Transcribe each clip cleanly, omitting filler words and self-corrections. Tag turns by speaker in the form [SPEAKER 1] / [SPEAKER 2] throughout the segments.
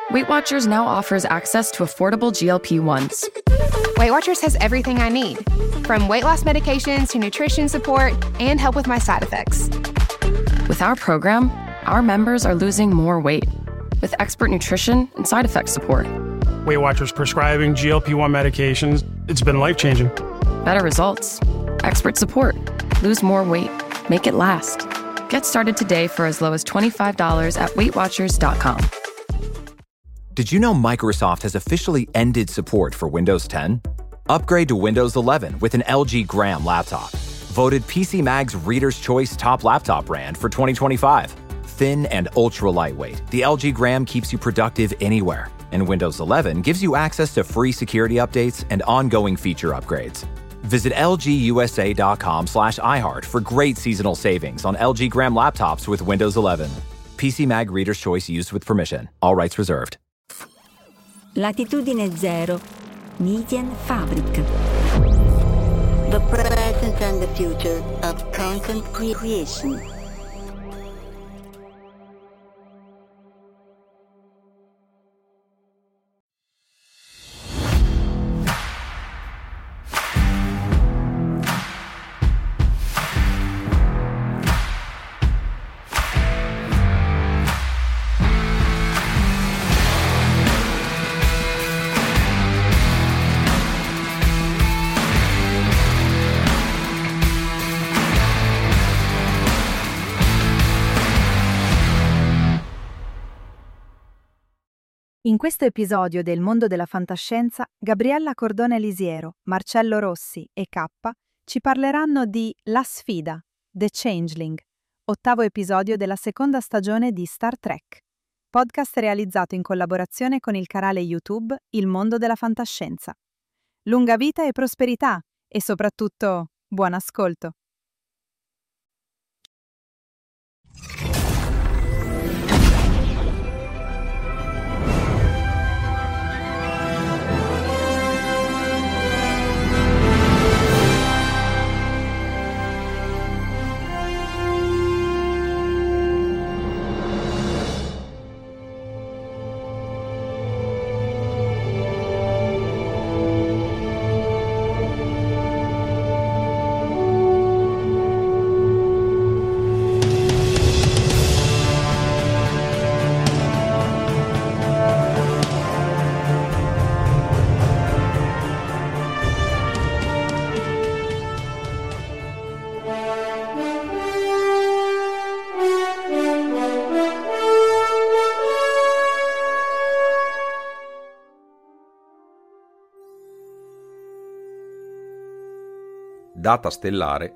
[SPEAKER 1] Weight Watchers now offers access to affordable GLP-1s.
[SPEAKER 2] Weight Watchers has everything I need, from weight loss medications to nutrition support and help with my side effects.
[SPEAKER 1] With our program, our members are losing more weight with expert nutrition and side effect support.
[SPEAKER 3] Weight Watchers prescribing GLP-1 medications, it's been life-changing.
[SPEAKER 1] Better results, expert support, lose more weight, make it last. Get started today for as low as $25 at WeightWatchers.com.
[SPEAKER 4] Did you know Microsoft has officially ended support for Windows 10? Upgrade to Windows 11 with an LG Gram laptop. Voted PC Mag's Reader's Choice Top Laptop Brand for 2025. Thin and ultra lightweight, the LG Gram keeps you productive anywhere. And Windows 11 gives you access to free security updates and ongoing feature upgrades. Visit lgusa.com/iHeart for great seasonal savings on LG Gram laptops with Windows 11. PC Mag Reader's Choice used with permission. All rights reserved.
[SPEAKER 5] Latitudine Zero, Median Fabric.
[SPEAKER 6] The present and the future of content creation.
[SPEAKER 7] In questo episodio del Mondo della Fantascienza, Gabriella Cordone Lisiero, Marcello Rossi e K ci parleranno di La Sfida, The Changeling, 8º episodio della seconda stagione di Star Trek, podcast realizzato in collaborazione con il canale YouTube Il Mondo della Fantascienza. Lunga vita e prosperità e soprattutto buon ascolto!
[SPEAKER 8] Data stellare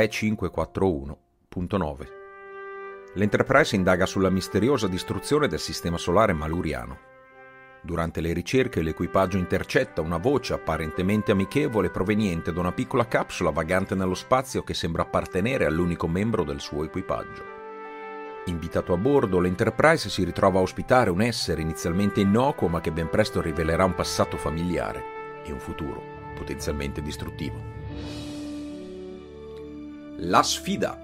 [SPEAKER 8] 3541.9. L'Enterprise indaga sulla misteriosa distruzione del sistema solare maluriano. Durante le ricerche l'equipaggio intercetta una voce apparentemente amichevole proveniente da una piccola capsula vagante nello spazio che sembra appartenere all'unico membro del suo equipaggio. Invitato a bordo, l'Enterprise si ritrova a ospitare un essere inizialmente innocuo ma che ben presto rivelerà un passato familiare e un futuro potenzialmente distruttivo. La Sfida.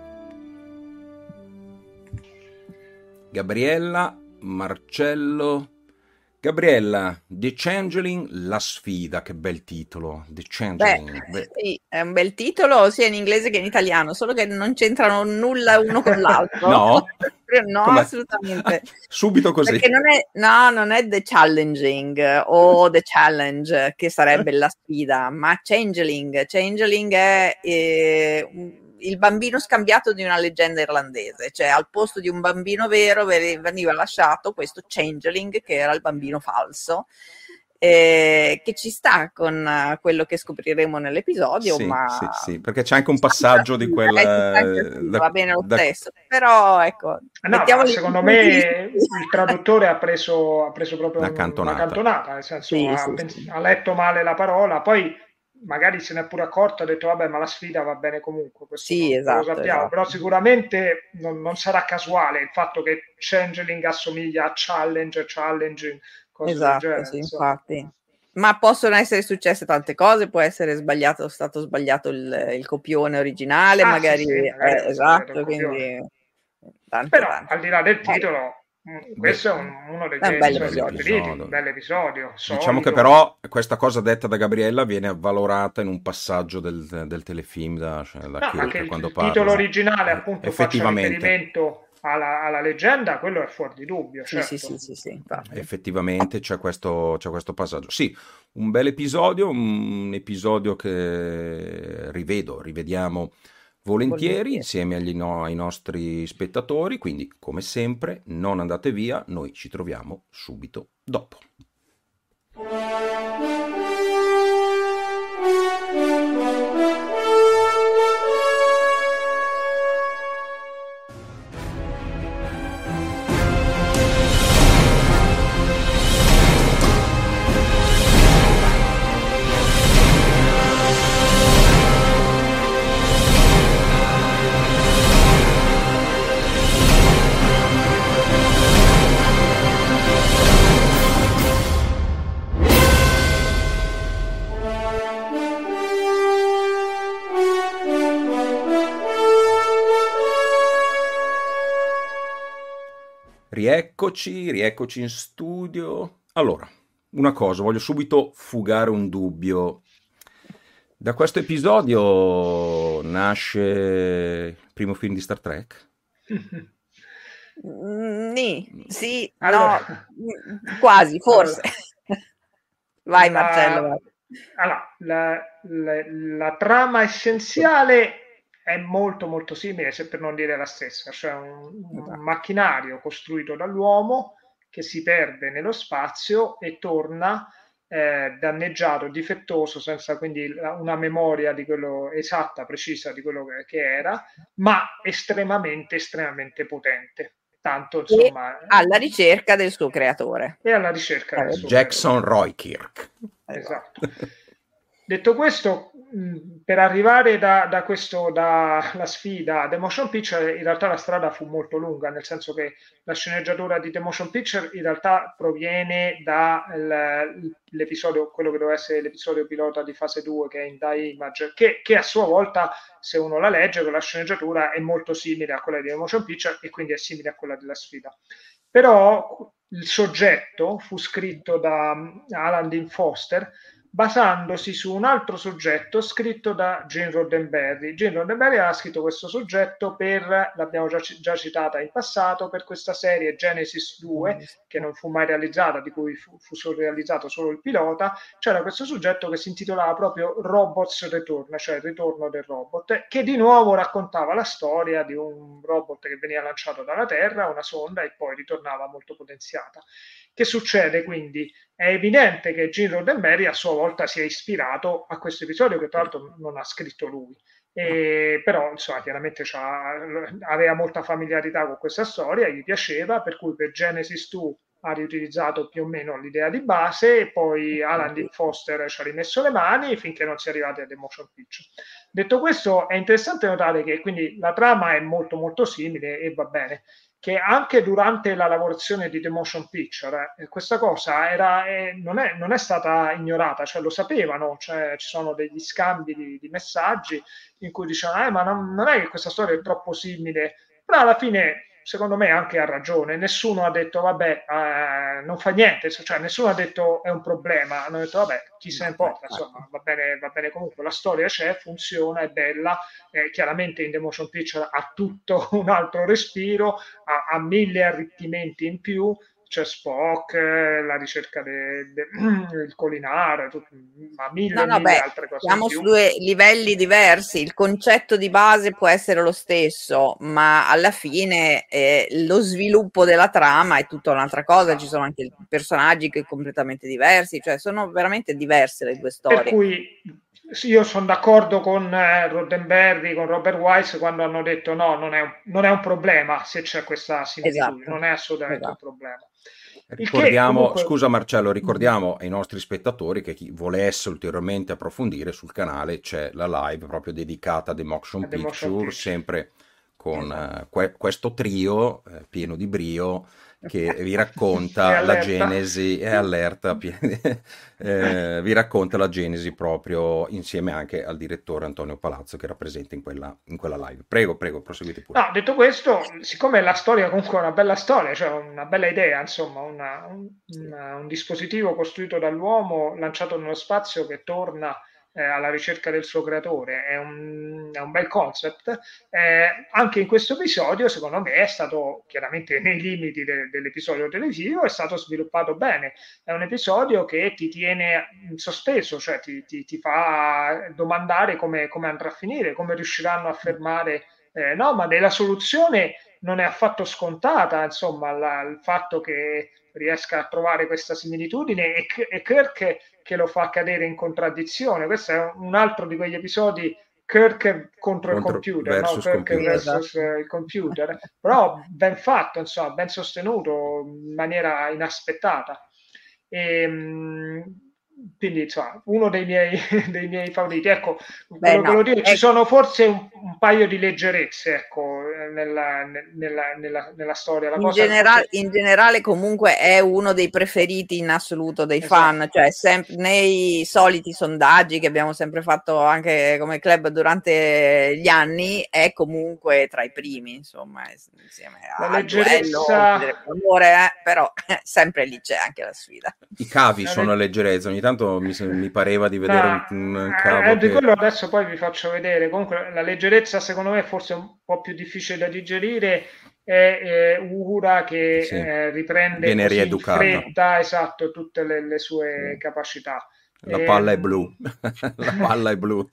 [SPEAKER 8] Gabriella, Marcello. Gabriella, The Changeling, La Sfida, che bel titolo. The Changeling.
[SPEAKER 9] Sì, è un bel titolo sia in inglese che in italiano, solo che non c'entrano nulla uno con l'altro.
[SPEAKER 8] No?
[SPEAKER 9] No,
[SPEAKER 8] Com'è?
[SPEAKER 9] assolutamente.
[SPEAKER 8] Subito così.
[SPEAKER 9] Perché non è The Challenging o The Challenge, che sarebbe la sfida, ma Changeling. Changeling è il bambino scambiato di una leggenda irlandese, cioè al posto di un bambino vero veniva lasciato questo Changeling che era il bambino falso, che ci sta con quello che scopriremo nell'episodio,
[SPEAKER 8] Sì,
[SPEAKER 9] ma
[SPEAKER 8] sì, perché c'è anche un passaggio di quel...
[SPEAKER 9] va bene lo stesso, però ecco,
[SPEAKER 10] no, secondo me il traduttore ha preso proprio una cantonata, nel senso ha letto male la parola, poi magari se ne è pure accorto, ha detto vabbè, ma la sfida va bene comunque, questo
[SPEAKER 9] esatto,
[SPEAKER 10] lo sappiamo, esatto. Però sicuramente non sarà casuale il fatto che Changeling assomiglia a Challenge, Challenging, cose
[SPEAKER 9] esatto,
[SPEAKER 10] del genere,
[SPEAKER 9] sì, infatti. Ma possono essere successe tante cose, può essere stato sbagliato il copione originale, magari,
[SPEAKER 10] magari
[SPEAKER 9] esatto, quindi
[SPEAKER 10] però al di là del titolo Questo è uno dei miei preferiti, un bel episodio.
[SPEAKER 8] Diciamo che però questa cosa detta da Gabriella viene avvalorata in un passaggio del telefilm da Kirk, quando
[SPEAKER 10] il titolo originale appunto
[SPEAKER 8] effettivamente
[SPEAKER 10] faccia riferimento alla leggenda, quello è fuori di dubbio. Certo.
[SPEAKER 9] Sì.
[SPEAKER 8] Effettivamente c'è questo passaggio. Sì, un bel episodio, un episodio che rivediamo volentieri insieme ai nostri spettatori, quindi come sempre non andate via, noi ci troviamo subito dopo. Rieccoci in studio. Allora, una cosa, voglio subito fugare un dubbio. Da questo episodio nasce il primo film di Star Trek?
[SPEAKER 9] Sì, allora, no, quasi, forse. Vai Marcello.
[SPEAKER 10] Allora, la trama essenziale è molto molto simile, se per non dire la stessa, cioè un macchinario costruito dall'uomo che si perde nello spazio e torna danneggiato, difettoso, senza quindi una memoria di quello esatta, precisa di quello che era, ma estremamente potente. Tanto, insomma,
[SPEAKER 9] alla ricerca del suo creatore.
[SPEAKER 10] E alla ricerca del suo
[SPEAKER 8] Jackson Roy Kirk.
[SPEAKER 10] Esatto. Detto questo, per arrivare dalla sfida The Motion Picture, in realtà la strada fu molto lunga, nel senso che la sceneggiatura di The Motion Picture in realtà proviene dall'episodio, quello che doveva essere l'episodio pilota di fase 2, che è In Die Image, che a sua volta, se uno la legge, con la sceneggiatura è molto simile a quella di The Motion Picture e quindi è simile a quella della sfida. Però il soggetto fu scritto da Alan Dean Foster, basandosi su un altro soggetto scritto da Gene Roddenberry. Gene Roddenberry aveva scritto questo soggetto l'abbiamo già citata in passato, per questa serie Genesis 2, che non fu mai realizzata, di cui fu realizzato solo il pilota. C'era questo soggetto che si intitolava proprio Robots Return, cioè il ritorno del robot, che di nuovo raccontava la storia di un robot che veniva lanciato dalla Terra, una sonda, e poi ritornava molto potenziata. Che succede quindi? È evidente che Gene Roddenberry a sua volta si è ispirato a questo episodio, che tra l'altro non ha scritto lui, però insomma chiaramente aveva molta familiarità con questa storia, gli piaceva, per cui per Genesis 2 ha riutilizzato più o meno l'idea di base, e poi Alan Dean Foster ci ha rimesso le mani finché non si è arrivati a The Motion Picture. Detto questo, è interessante notare che quindi la trama è molto molto simile, e va bene che anche durante la lavorazione di The Motion Picture questa cosa non è stata ignorata, cioè lo sapevano, cioè ci sono degli scambi di messaggi in cui dicevano ma non è che questa storia è troppo simile, però alla fine secondo me anche ha ragione, nessuno ha detto vabbè non fa niente, cioè nessuno ha detto è un problema, hanno detto vabbè chi se ne importa, insomma va bene comunque, la storia c'è, funziona, è bella, chiaramente in The Motion Picture ha tutto un altro respiro, ha 1000 arricchimenti in più, c'è Spock, la ricerca del collinare, ma mille altre cose.
[SPEAKER 9] Siamo su due livelli diversi, il concetto di base può essere lo stesso, ma alla fine lo sviluppo della trama è tutta un'altra cosa, ci sono anche personaggi che completamente diversi, cioè sono veramente diverse le due storie.
[SPEAKER 10] Per cui io sono d'accordo con Roddenberry, con Robert Wise, quando hanno detto no, non è un problema se c'è questa similitudine, esatto, non è assolutamente un problema.
[SPEAKER 8] Ricordiamo, scusa Marcello, ricordiamo ai nostri spettatori che chi volesse ulteriormente approfondire, sul canale c'è la live proprio dedicata a The Motion Picture, sempre con questo trio pieno di brio che vi racconta la genesi, è allerta, vi racconta la genesi proprio insieme anche al direttore Antonio Palazzo, che era presente in quella live. Prego, proseguite pure.
[SPEAKER 10] No, detto questo, siccome la storia comunque è una bella storia, cioè una bella idea, insomma, un dispositivo costruito dall'uomo lanciato nello spazio che torna alla ricerca del suo creatore, è un bel concept. Anche in questo episodio, secondo me, è stato chiaramente nei limiti dell'episodio televisivo, è stato sviluppato bene. È un episodio che ti tiene sospeso, cioè ti fa domandare come andrà a finire, come riusciranno a fermare Nomade. La soluzione non è affatto scontata, insomma, il fatto che riesca a trovare questa similitudine e Kirk che lo fa cadere in contraddizione. Questo è un altro di quegli episodi Kirk contro il computer,
[SPEAKER 8] versus
[SPEAKER 10] Kirk
[SPEAKER 8] computer.
[SPEAKER 10] versus il computer, però ben fatto, insomma, ben sostenuto in maniera inaspettata. Quindi insomma, uno dei miei favoriti. Ecco, volevo dire, ci sono forse un paio di leggerezze, ecco, nella storia.
[SPEAKER 9] In generale comunque è uno dei preferiti in assoluto dei fan, cioè sempre nei soliti sondaggi che abbiamo sempre fatto anche come club durante gli anni, è comunque tra i primi, insomma, insieme a
[SPEAKER 10] leggerezza,
[SPEAKER 9] però sempre lì c'è anche la sfida.
[SPEAKER 8] I cavi sono leggerezza, ogni tanto mi pareva di vedere un cavo
[SPEAKER 10] di quello adesso poi vi faccio vedere. Comunque la leggerezza secondo me forse un po' più difficile da digerire è Uhura che riprende
[SPEAKER 8] viene
[SPEAKER 10] così
[SPEAKER 8] rieducata
[SPEAKER 10] in fretta, esatto, tutte le sue capacità.
[SPEAKER 8] La palla è blu. La palla è blu.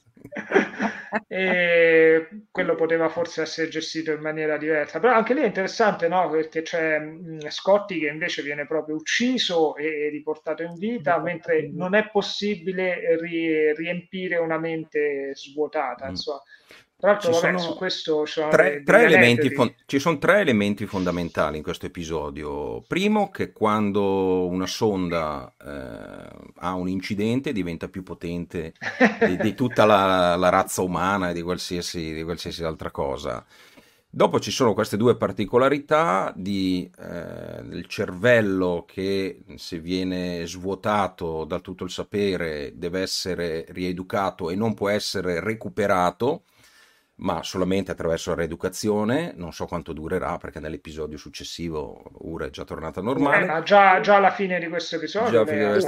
[SPEAKER 10] E quello poteva forse essere gestito in maniera diversa, però anche lì è interessante, no? Perché c'è Scotty che invece viene proprio ucciso e riportato in vita, mentre non è possibile riempire una mente svuotata, insomma. Tra l'altro, su questo
[SPEAKER 8] ci sono tre elementi fondamentali in questo episodio. Primo, che quando una sonda ha un incidente diventa più potente di tutta la razza umana e di qualsiasi altra cosa. Dopo ci sono queste due particolarità del cervello che, se viene svuotato da tutto il sapere, deve essere rieducato e non può essere recuperato, ma solamente attraverso la rieducazione. Non so quanto durerà, perché nell'episodio successivo Uhura è già tornata normale.
[SPEAKER 10] Ma già alla fine di questo episodio.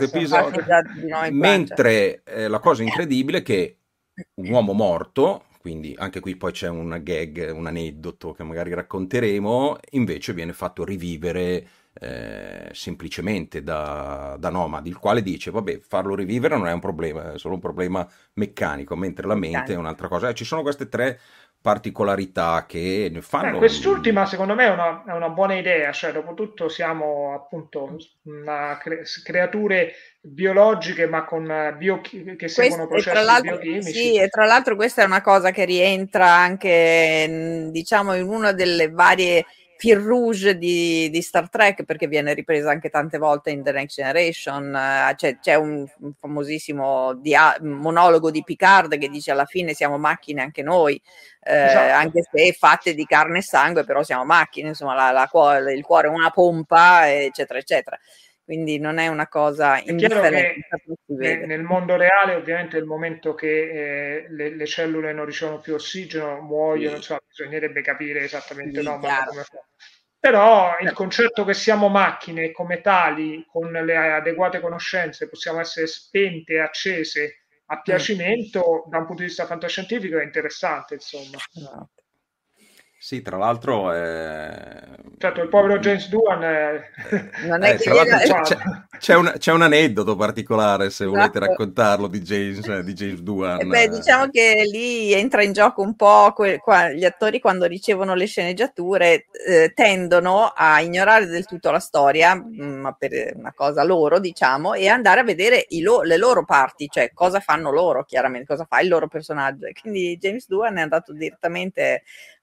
[SPEAKER 8] Mentre la cosa incredibile è che un uomo morto, quindi anche qui poi c'è una gag, un aneddoto che magari racconteremo, invece viene fatto rivivere semplicemente da Nomad, il quale dice vabbè, farlo rivivere non è un problema, è solo un problema meccanico, mentre la mente è un'altra cosa. Ci sono queste tre particolarità che ne fanno.
[SPEAKER 10] Quest'ultima secondo me è una buona idea, cioè dopo tutto siamo appunto creature biologiche ma con che seguono processi biochimici.
[SPEAKER 9] Sì, e tra l'altro questa è una cosa che rientra anche, diciamo, in una delle varie fil rouge di Star Trek, perché viene ripresa anche tante volte in The Next Generation. C'è un famosissimo monologo di Picard che dice alla fine siamo macchine anche noi, esatto. Anche se fatte di carne e sangue, però siamo macchine, insomma il cuore è una pompa, eccetera eccetera. Quindi non è una cosa indifferente.
[SPEAKER 10] Nel mondo reale ovviamente il momento che le cellule non ricevono più ossigeno muoiono, insomma, bisognerebbe capire esattamente come fa. Però il concetto che siamo macchine e come tali, con le adeguate conoscenze, possiamo essere spente e accese a piacimento, da un punto di vista fantascientifico è interessante, insomma.
[SPEAKER 8] Sì, tra l'altro
[SPEAKER 10] certo, il povero James Doohan
[SPEAKER 9] non è
[SPEAKER 8] c'è un aneddoto particolare, se volete raccontarlo, di James Doohan.
[SPEAKER 9] Diciamo che lì entra in gioco un po' gli attori, quando ricevono le sceneggiature tendono a ignorare del tutto la storia, ma per una cosa loro, diciamo, e andare a vedere le loro parti, cioè cosa fanno loro, chiaramente, cosa fa il loro personaggio. E quindi James Doohan è andato direttamente a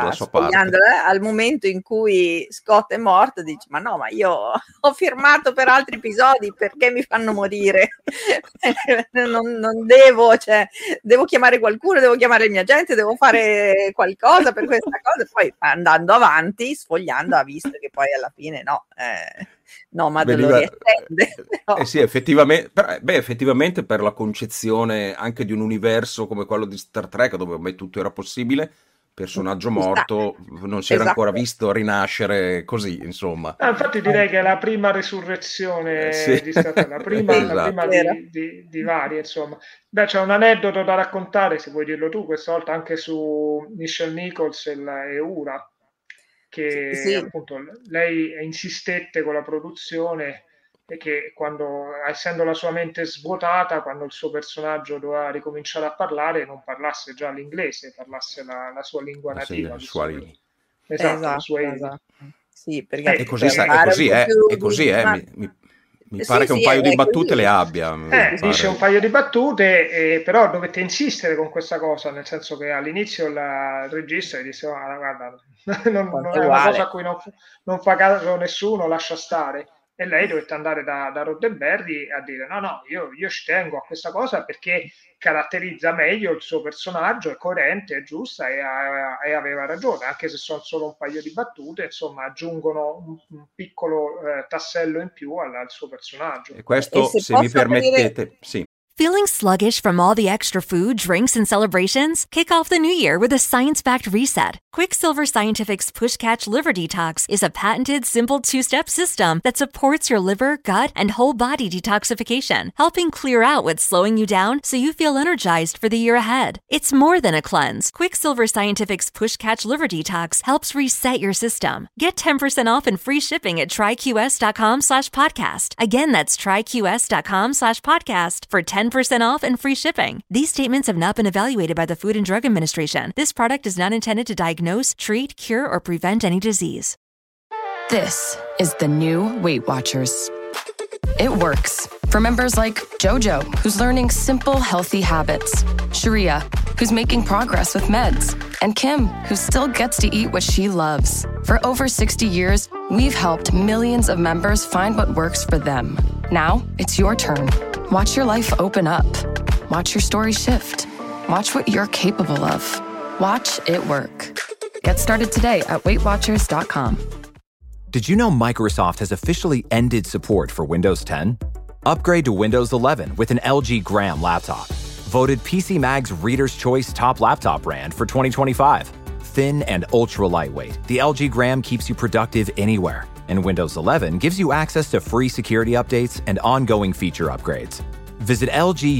[SPEAKER 8] la sua parte.
[SPEAKER 9] Al momento in cui Scott è morto, dice: ma no, ma io ho firmato per altri episodi, perché mi fanno morire? non devo, cioè, devo chiamare qualcuno, devo chiamare il mio agente, devo fare qualcosa per questa cosa. E poi andando avanti, sfogliando, ha visto che poi alla fine no, Nomad lo riestende.
[SPEAKER 8] Sì, effettivamente per la concezione anche di un universo come quello di Star Trek, dove ormai tutto era possibile, personaggio morto non si era ancora visto rinascere così, insomma.
[SPEAKER 10] Infatti direi che è la prima resurrezione di Star Trek, la prima di varie, insomma. Beh, c'è un aneddoto da raccontare, se vuoi dirlo tu, questa volta anche su Nichelle Nichols e Uhura, che appunto lei insistette con la produzione e che quando, essendo la sua mente svuotata, quando il suo personaggio doveva ricominciare a parlare, non parlasse già l'inglese, parlasse la sua lingua nativa.
[SPEAKER 9] Esatto. Sì, perché
[SPEAKER 8] è così, mi pare che un paio di battute le abbia.
[SPEAKER 10] Dice un paio di battute, però dovette insistere con questa cosa, nel senso che all'inizio il regista gli disse: guarda, non è una cosa a cui non fa caso nessuno, lascia stare. E lei dovette andare da Roddenberry a dire: no, io ci tengo a questa cosa perché caratterizza meglio il suo personaggio, è coerente, è giusta, e aveva ragione, anche se sono solo un paio di battute, insomma aggiungono un piccolo tassello in più al suo personaggio.
[SPEAKER 8] E questo, se mi permettete, sì.
[SPEAKER 11] Feeling sluggish from all the extra food, drinks, and celebrations? Kick off the new year with a science-backed reset. Quicksilver Scientific's Push Catch Liver Detox is a patented, simple 2-step system that supports your liver, gut, and whole body detoxification, helping clear out what's slowing you down so you feel energized for the year ahead. It's more than a cleanse. Quicksilver Scientific's Push Catch Liver Detox helps reset your system. Get 10% off and free shipping at tryqs.com/podcast. Again, that's tryqs.com/podcast for 10% off and free shipping. These statements have not been evaluated by the Food and Drug Administration. This product is not intended to diagnose, treat, cure, or prevent any disease.
[SPEAKER 1] This is the new Weight Watchers. It works for members like Jojo, who's learning simple, healthy habits, Sharia, who's making progress with meds, and Kim, who still gets to eat what she loves. For over 60 years, we've helped millions of members find what works for them. Now, it's your turn. Watch your life open up. Watch your story shift. Watch what you're capable of. Watch it work. Get started today at WeightWatchers.com.
[SPEAKER 4] Did you know Microsoft has officially ended support for Windows 10? Upgrade to Windows 11 with an LG Gram laptop. Voted PC Mag's Reader's Choice Top Laptop Brand for 2025. Thin and ultra lightweight, the LG Gram keeps you productive anywhere. And Windows 11 gives you access to free security updates and ongoing feature upgrades. Visit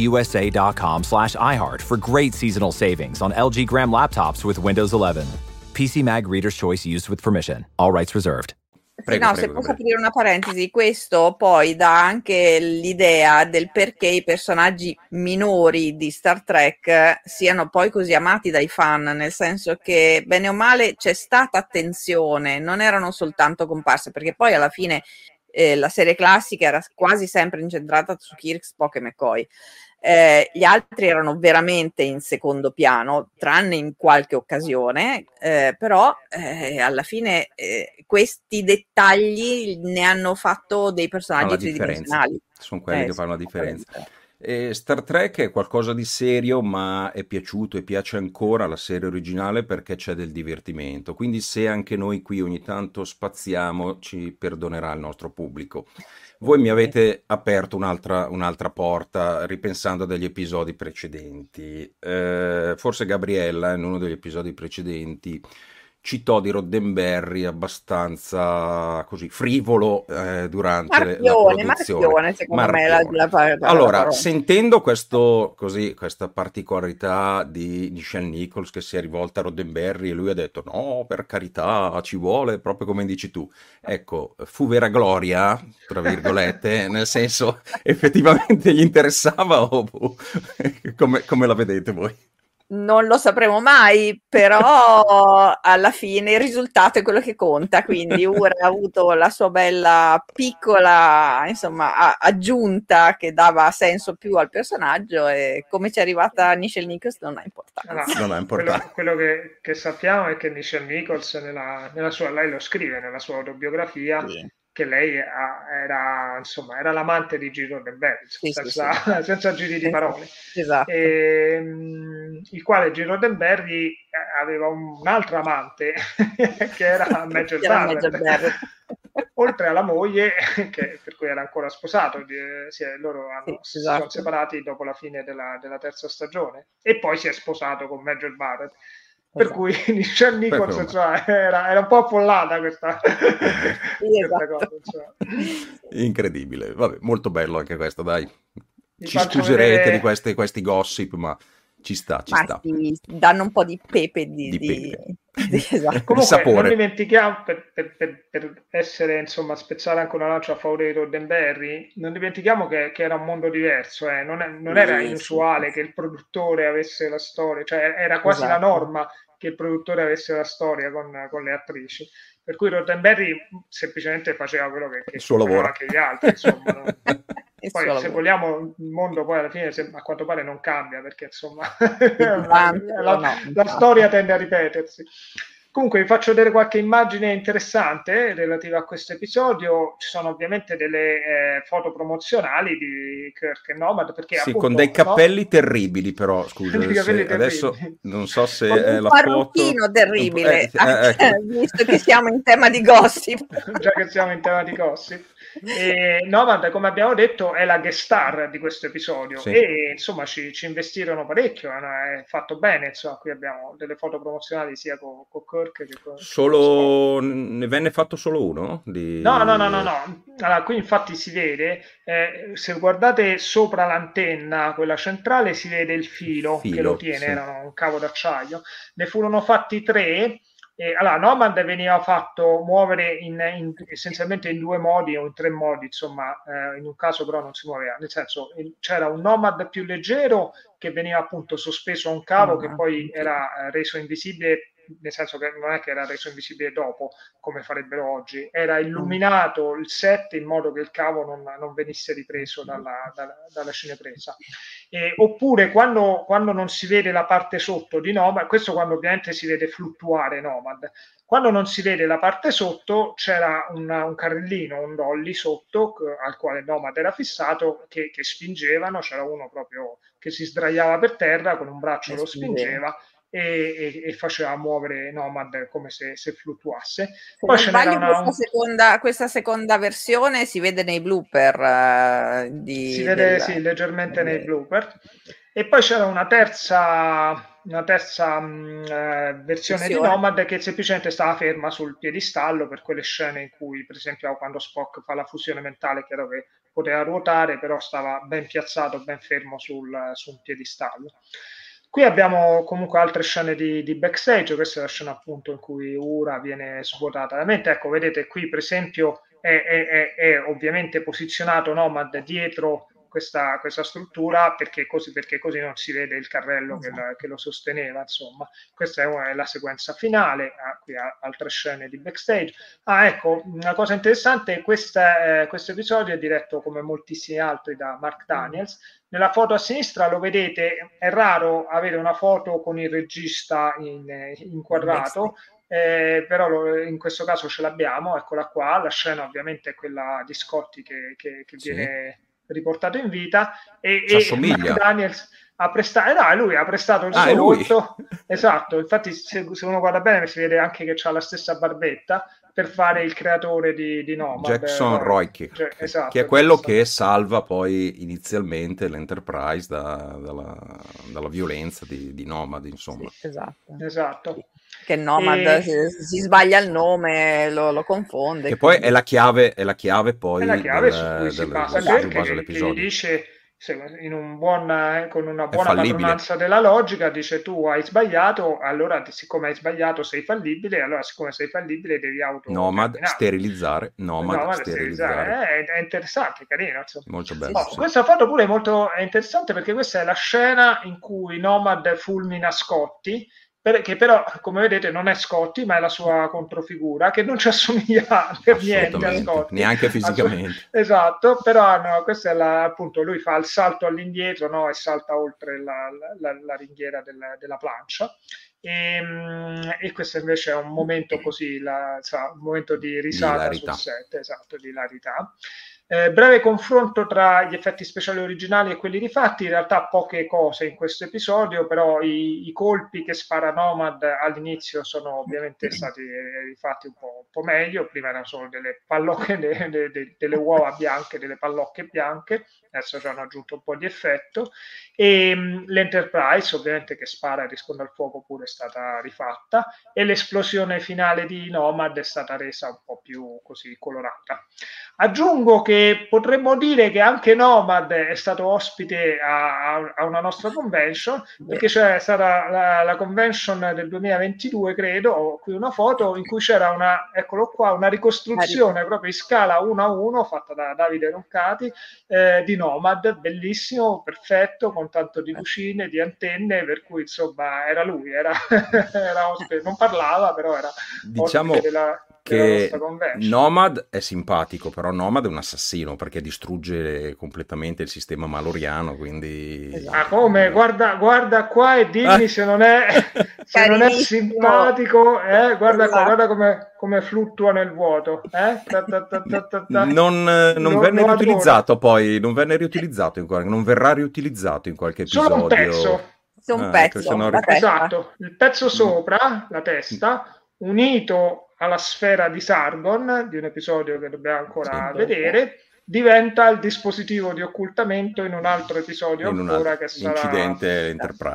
[SPEAKER 4] lgusa.com/iHeart for great seasonal savings on LG Gram laptops with Windows 11. PC Mag Reader's Choice used with permission. All rights reserved.
[SPEAKER 9] Se posso aprire una parentesi, questo poi dà anche l'idea del perché i personaggi minori di Star Trek siano poi così amati dai fan, nel senso che bene o male c'è stata attenzione, non erano soltanto comparse, perché poi alla fine la serie classica era quasi sempre incentrata su Kirk, Spock e McCoy. Gli altri erano veramente in secondo piano, tranne in qualche occasione, però alla fine questi dettagli ne hanno fatto dei personaggi tridimensionali.
[SPEAKER 8] Sono quelli che fanno la differenza. Star Trek è qualcosa di serio, ma è piaciuto e piace ancora la serie originale perché c'è del divertimento, quindi se anche noi qui ogni tanto spaziamo ci perdonerà il nostro pubblico. Voi mi avete aperto un'altra porta ripensando a degli episodi precedenti. Forse Gabriella in uno degli episodi precedenti citò di Roddenberry abbastanza così frivolo durante la produzione.
[SPEAKER 9] Secondo me la
[SPEAKER 8] allora, sentendo questa particolarità di Nichelle Nichols che si è rivolta a Roddenberry e lui ha detto no, per carità, ci vuole proprio come dici tu. Ecco, fu vera gloria, tra virgolette, nel senso effettivamente gli interessava o come la vedete voi?
[SPEAKER 9] Non lo sapremo mai, però alla fine il risultato è quello che conta, quindi Ura ha avuto la sua bella piccola, insomma, aggiunta che dava senso più al personaggio, e come ci è arrivata Nichelle Nichols non ha importanza.
[SPEAKER 10] Non ha importanza. Quello che sappiamo è che Nichelle Nichols nella sua, lei lo scrive nella sua autobiografia, che lei era l'amante di G. Roddenberry, senza giri di parole.
[SPEAKER 9] Esatto.
[SPEAKER 10] Il quale G. Roddenberry aveva un'altra amante che era Major Barrett. Oltre alla moglie, per cui era ancora sposato, loro si sono separati dopo la fine della terza stagione, e poi si è sposato con Major Barrett. Per cui Nichelle Nichols era un po' affollata questa cosa.
[SPEAKER 8] Incredibile. Vabbè, molto bello anche questo, dai. Ci scuserete di questi gossip, ma ci sta.
[SPEAKER 9] Sì, danno un po' di pepe esatto.
[SPEAKER 10] Comunque,
[SPEAKER 8] sapore.
[SPEAKER 10] Non dimentichiamo, per essere, insomma, spezzare anche una lancia a favore di Roddenberry, non dimentichiamo che era un mondo diverso, non era inusuale che il produttore avesse la storia, cioè era quasi la norma che il produttore avesse la storia con le attrici. Per cui Roddenberry semplicemente faceva quello che
[SPEAKER 8] il suo lavoro,
[SPEAKER 10] anche gli altri, insomma. Poi, se vogliamo, il mondo poi alla fine a quanto pare non cambia, perché insomma la storia tende a ripetersi. Comunque vi faccio vedere qualche immagine interessante relativa a questo episodio. Ci sono ovviamente delle foto promozionali di Kirk e Nomad, perché appunto,
[SPEAKER 8] con dei cappelli terribili, però scusa, adesso non so se è la foto
[SPEAKER 9] terribile, visto che siamo in tema di gossip.
[SPEAKER 10] Già che siamo in tema di gossip. E Nomad, come abbiamo detto, è la guest star di questo episodio, e insomma ci investirono parecchio, è fatto bene, insomma. Qui abbiamo delle foto promozionali sia con Kirk che con
[SPEAKER 8] solo ne venne fatto solo uno?
[SPEAKER 10] No. Allora, qui infatti si vede, se guardate sopra l'antenna, quella centrale, si vede il filo che lo tiene, era un cavo d'acciaio. Ne furono fatti 3. Allora, Nomad veniva fatto muovere essenzialmente in 2 modi o in 3 modi, insomma, in un caso però non si muoveva, nel senso c'era un Nomad più leggero che veniva appunto sospeso a un cavo che poi era reso invisibile, nel senso che non è che era reso invisibile dopo come farebbero oggi, era illuminato il set in modo che il cavo non venisse ripreso dalla cinepresa. Oppure quando non si vede la parte sotto di Nomad, questo quando ovviamente si vede fluttuare Nomad, quando non si vede la parte sotto c'era un carrellino, un dolly sotto al quale Nomad era fissato, che spingevano, c'era uno proprio che si sdraiava per terra con un braccio, lo spingeva e faceva muovere Nomad come se fluttuasse.
[SPEAKER 9] Poi questa seconda versione si vede nei blooper
[SPEAKER 10] si vede leggermente nei blooper, e poi c'era una terza versione di Nomad che semplicemente stava ferma sul piedistallo per quelle scene in cui, per esempio, quando Spock fa la fusione mentale, chiaro che poteva ruotare, però stava ben piazzato, ben fermo su un piedistallo. Qui abbiamo comunque altre scene di backstage. Questa è la scena appunto in cui Ura viene svuotata la mente. Ecco, vedete qui per esempio è ovviamente posizionato Nomad dietro questa struttura perché così non si vede il carrello che lo sosteneva, insomma. Questa è la sequenza finale. Qui altre scene di backstage. Ecco, una cosa interessante, questo episodio è diretto come moltissimi altri da Mark Daniels. Nella foto a sinistra lo vedete, è raro avere una foto con il regista inquadrato, però in questo caso ce l'abbiamo, eccola qua. La scena ovviamente è quella di Scotty che viene riportato in vita, e Mark Daniels ha prestato, lui ha prestato il suo volto, esatto. Infatti se uno guarda bene si vede anche che ha la stessa barbetta, per fare il creatore di Nomad,
[SPEAKER 8] Jackson Roick,
[SPEAKER 10] esatto,
[SPEAKER 8] che è quello che salva poi inizialmente l'Enterprise dalla violenza di Nomad, insomma.
[SPEAKER 9] Sì,
[SPEAKER 10] esatto.
[SPEAKER 9] Sì. Che Nomad si sbaglia il nome, lo confonde.
[SPEAKER 8] Che poi è la chiave poi
[SPEAKER 10] su cui si basa, che dice in un con una buona padronanza della logica, dice tu hai sbagliato, allora siccome hai sbagliato sei fallibile, allora siccome sei fallibile devi
[SPEAKER 8] sterilizzare.
[SPEAKER 10] È interessante, carino, insomma.
[SPEAKER 8] Molto bello.
[SPEAKER 10] Questa foto pure è interessante perché questa è la scena in cui Nomad fulmina Scotty, che però, come vedete, non è Scotty, ma è la sua controfigura, che non ci assomiglia per niente a Scotty.
[SPEAKER 8] Neanche fisicamente.
[SPEAKER 10] Esatto, però questa è appunto, lui fa il salto all'indietro, no, e salta oltre la ringhiera della plancia. E questo invece è un momento così, un momento di risata sul set, esatto, di hilarità. Breve confronto tra gli effetti speciali originali e quelli rifatti, in realtà poche cose in questo episodio, però i colpi che spara Nomad all'inizio sono ovviamente stati rifatti un po' meglio, prima erano solo delle pallocche, delle uova bianche, delle pallocche bianche, adesso ci hanno aggiunto un po' di effetto, e l'Enterprise ovviamente che spara e risponde al fuoco pure è stata rifatta, e l'esplosione finale di Nomad è stata resa un po' più così colorata. Aggiungo che potremmo dire che anche Nomad è stato ospite a una nostra convention, perché c'è stata la convention del 2022, credo, ho qui una foto in cui c'era una ricostruzione proprio in scala 1:1 fatta da Davide Roncati di Nomad, bellissimo, perfetto, con tanto di lucine, di antenne, per cui insomma era lui, era ospite, non parlava, però era ospite della
[SPEAKER 8] Nomad è simpatico, però Nomad è un assassino perché distrugge completamente il sistema maloriano, quindi
[SPEAKER 10] come guarda qua e dimmi se non è simpatico, guarda qua, guarda come fluttua nel vuoto,
[SPEAKER 8] non venne riutilizzato, poi non verrà riutilizzato in qualche episodio,
[SPEAKER 10] solo un pezzo,
[SPEAKER 8] esatto,
[SPEAKER 10] il pezzo sopra la testa unito alla sfera di Sargon, di un episodio che dobbiamo ancora vedere, diventa il dispositivo di occultamento in un altro episodio che sarà...
[SPEAKER 8] Incidente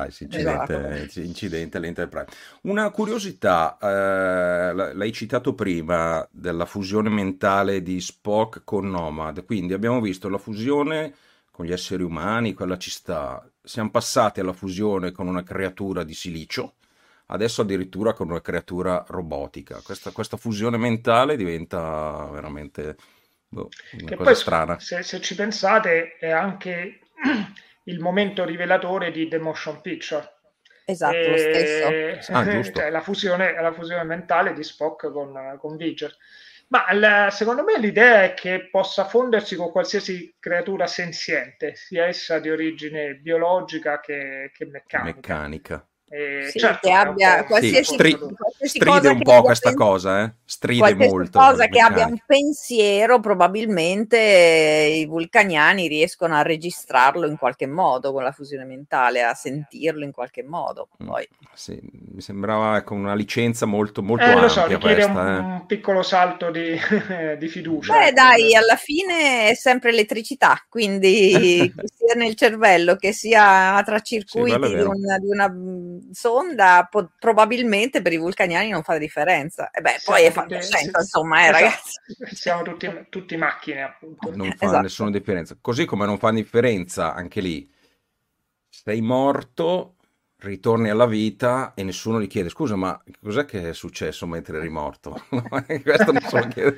[SPEAKER 8] all'Enterprise. Una curiosità, l'hai citato prima, della fusione mentale di Spock con Nomad, quindi abbiamo visto la fusione con gli esseri umani, quella ci sta, siamo passati alla fusione con una creatura di silicio, adesso addirittura con una creatura robotica. Questa fusione mentale diventa veramente una
[SPEAKER 10] che
[SPEAKER 8] cosa
[SPEAKER 10] poi,
[SPEAKER 8] strana.
[SPEAKER 10] Se ci pensate, è anche il momento rivelatore di The Motion Picture.
[SPEAKER 9] Esatto, lo stesso.
[SPEAKER 8] Giusto.
[SPEAKER 10] Cioè la fusione mentale di Spock con Viger. Ma secondo me l'idea è che possa fondersi con qualsiasi creatura senziente, sia essa di origine biologica che meccanica.
[SPEAKER 9] Che abbia qualsiasi
[SPEAKER 8] stride un po' questa cosa, stride molto.
[SPEAKER 9] Cosa che abbia un pensiero, probabilmente i vulcaniani riescono a registrarlo in qualche modo con la fusione mentale, a sentirlo in qualche modo. Poi
[SPEAKER 8] sì, mi sembrava una licenza molto ampia.
[SPEAKER 10] Lo so, richiede un piccolo salto di fiducia.
[SPEAKER 9] Dai, alla fine è sempre elettricità, quindi che sia nel cervello, che sia tra circuiti di una sonda, probabilmente per i vulcaniani non fa differenza. Poi è fantascienza, insomma, ragazzi.
[SPEAKER 10] Siamo tutti macchine, appunto.
[SPEAKER 8] Non fa nessuna differenza. Così come non fa differenza anche lì. Sei morto, ritorni alla vita e nessuno gli chiede scusa, ma cos'è che è successo mentre eri morto? Questo non so chiede.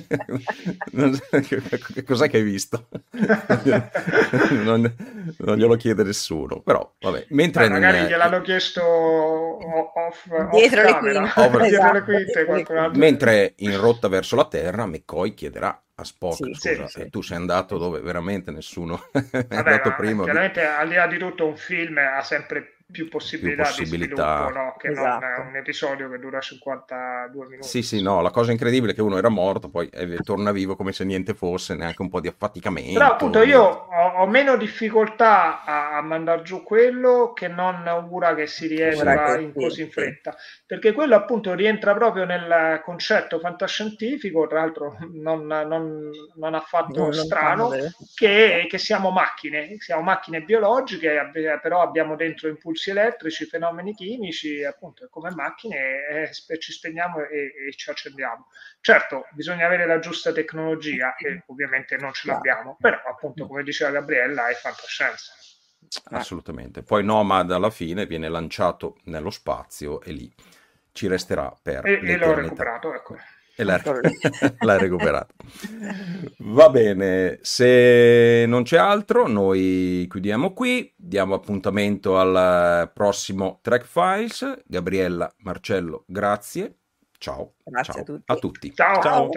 [SPEAKER 8] Cos'è che hai visto? Non glielo chiede nessuno, però vabbè. Mentre
[SPEAKER 10] magari gliel'hanno chiesto dietro le quinte.
[SPEAKER 8] Mentre in rotta verso la Terra McCoy chiederà a Spock, scusa, tu sei andato dove veramente nessuno è andato prima.
[SPEAKER 10] Chiaramente al di là di tutto un film ha sempre più possibilità di sviluppo, no? Che non un episodio che dura 52 minuti.
[SPEAKER 8] Sì, no, la cosa incredibile è che uno era morto, poi torna vivo come se niente fosse, neanche un po' di affaticamento.
[SPEAKER 10] Però appunto io ho meno difficoltà a mandar giù quello che non Uhura che si riesca così in fretta, perché quello appunto rientra proprio nel concetto fantascientifico, tra l'altro non affatto strano, che siamo macchine biologiche, però abbiamo dentro impulsi elettrici, fenomeni chimici, appunto come macchine ci spegniamo e ci accendiamo. Certo, bisogna avere la giusta tecnologia e ovviamente non ce l'abbiamo, però appunto come diceva Gabriella è fantascienza.
[SPEAKER 8] Assolutamente. Poi Nomad alla fine viene lanciato nello spazio e lì ci resterà per
[SPEAKER 10] e l'ho recuperato, ecco.
[SPEAKER 8] E l'hai recuperato. Va bene, se non c'è altro noi chiudiamo qui, diamo appuntamento al prossimo Trek Files. Gabriella, Marcello, grazie. Ciao.
[SPEAKER 9] Grazie
[SPEAKER 8] ciao
[SPEAKER 9] a tutti.
[SPEAKER 10] Ciao.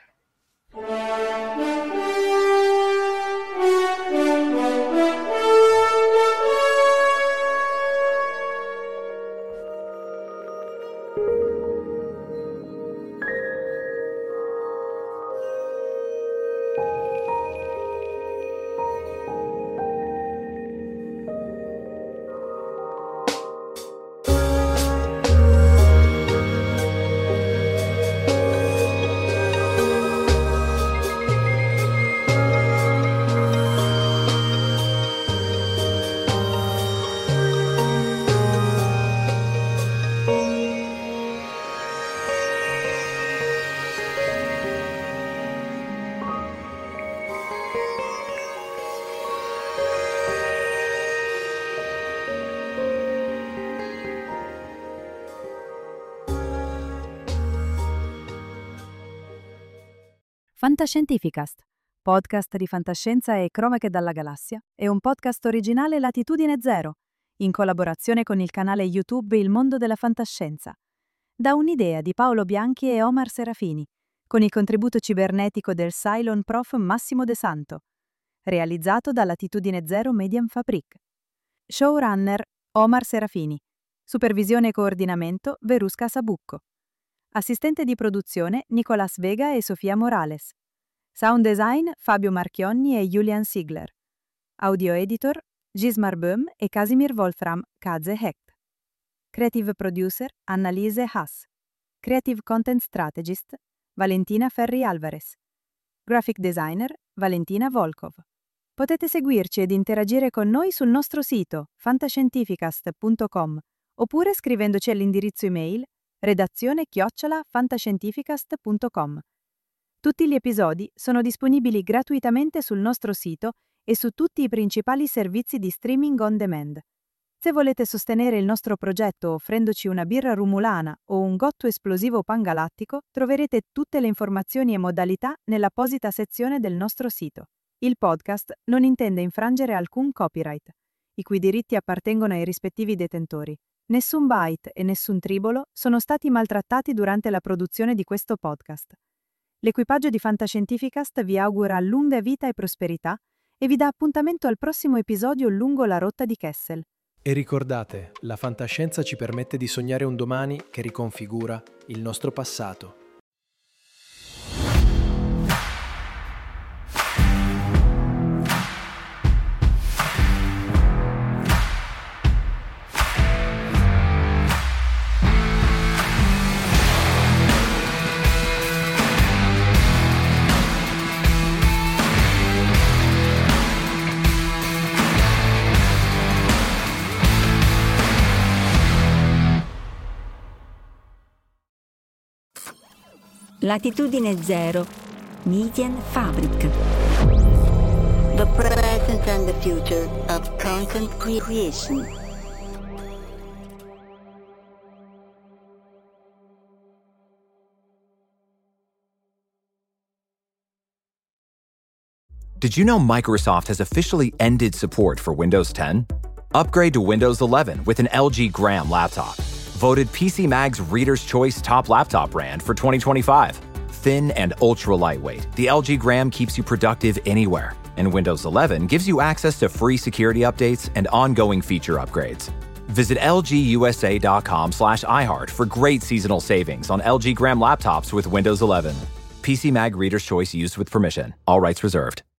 [SPEAKER 7] Fantascientificast, podcast di fantascienza e cronache dalla galassia, è un podcast originale Latitudine Zero, in collaborazione con il canale YouTube Il Mondo della Fantascienza, da un'idea di Paolo Bianchi e Omar Serafini, con il contributo cibernetico del Cylon Prof Massimo De Santo, realizzato da Latitudine Zero Medium Fabric. Showrunner Omar Serafini, supervisione e coordinamento Verusca Sabucco. Assistente di produzione Nicolas Vega e Sofia Morales. Sound design Fabio Marchionni e Julian Ziegler. Audio editor Gismar Böhm e Casimir Wolfram Kadze Hecht. Creative producer Annalise Haas. Creative content strategist Valentina Ferri Alvarez. Graphic designer Valentina Volkov. Potete seguirci ed interagire con noi sul nostro sito fantascientificast.com oppure scrivendoci all'indirizzo email redazione@fantascientificast.com. Tutti gli episodi sono disponibili gratuitamente sul nostro sito e su tutti i principali servizi di streaming on demand. Se volete sostenere il nostro progetto offrendoci una birra rumulana o un gotto esplosivo pangalattico, troverete tutte le informazioni e modalità nell'apposita sezione del nostro sito. Il podcast non intende infrangere alcun copyright, i cui diritti appartengono ai rispettivi detentori. Nessun byte e nessun tribolo sono stati maltrattati durante la produzione di questo podcast. L'equipaggio di Fantascientificast vi augura lunga vita e prosperità e vi dà appuntamento al prossimo episodio lungo la rotta di Kessel.
[SPEAKER 12] E ricordate, la fantascienza ci permette di sognare un domani che riconfigura il nostro passato.
[SPEAKER 5] Latitudine Zero, Medienfabrik.
[SPEAKER 6] The present and the future of content creation.
[SPEAKER 4] Did you know Microsoft has officially ended support for Windows 10? Upgrade to Windows 11 with an LG Gram laptop. Voted PC Mag's Reader's Choice Top Laptop Brand for 2025. Thin and ultra lightweight, the LG Gram keeps you productive anywhere. And Windows 11 gives you access to free security updates and ongoing feature upgrades. Visit lgusa.com/iHeart for great seasonal savings on LG Gram laptops with Windows 11. PC Mag Reader's Choice used with permission. All rights reserved.